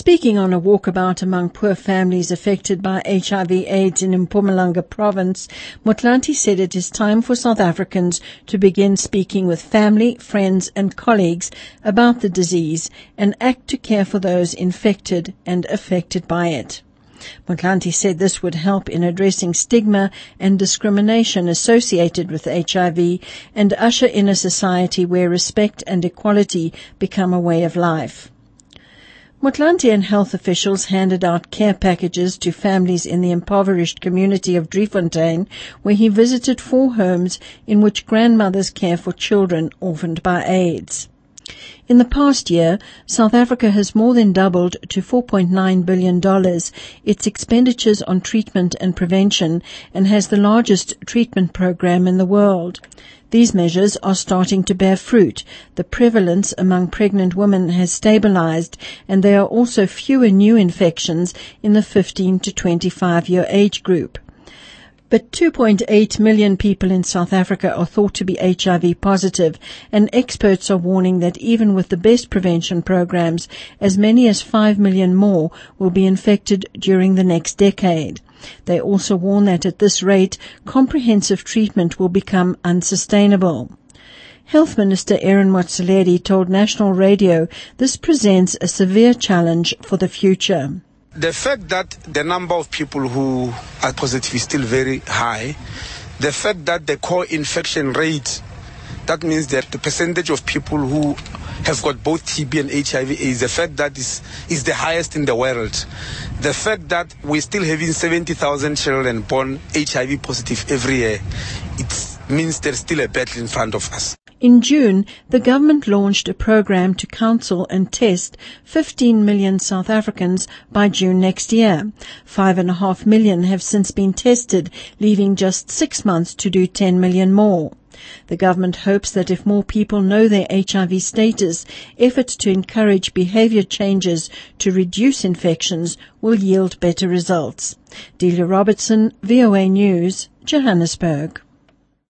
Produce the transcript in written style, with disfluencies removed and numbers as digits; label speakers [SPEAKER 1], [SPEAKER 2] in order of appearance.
[SPEAKER 1] Speaking on a walkabout among poor families affected by HIV/AIDS in Mpumalanga province, Motlanthe said it is time for South Africans to begin speaking with family, friends and colleagues about the disease and act to care for those infected and affected by it. Motlanthe said this would help in addressing stigma and discrimination associated with HIV and usher in a society where respect and equality become a way of life. Motlanthe and health officials handed out care packages to families in the impoverished community of Driefontein, where he visited 4 homes in which grandmothers care for children orphaned by AIDS. In the past year, South Africa has more than doubled to $4.9 billion its expenditures on treatment and prevention and has the largest treatment program in the world. These measures are starting to bear fruit. The prevalence among pregnant women has stabilized, and there are also fewer new infections in the 15 to 25-year age group. But 2.8 million people in South Africa are thought to be HIV positive, and experts are warning that even with the best prevention programs, as many as 5 million more will be infected during the next decade. They also warn that at this rate, comprehensive treatment will become unsustainable. Health Minister Aaron Motsoaledi told National Radio this presents a severe challenge for the future.
[SPEAKER 2] The fact that the number of people who are positive is still very high, the fact that the co-infection rate, that means that the percentage of people who have got both TB and HIV is the fact that is the highest in the world. The fact that we're still having 70,000 children born HIV positive every year, it means there's still a battle in front of us.
[SPEAKER 1] In June, the government launched a program to counsel and test 15 million South Africans by June next year. 5.5 million have since been tested, leaving just 6 months to do 10 million more. The government hopes that if more people know their HIV status, efforts to encourage behavior changes to reduce infections will yield better results. Delia Robertson, VOA News, Johannesburg.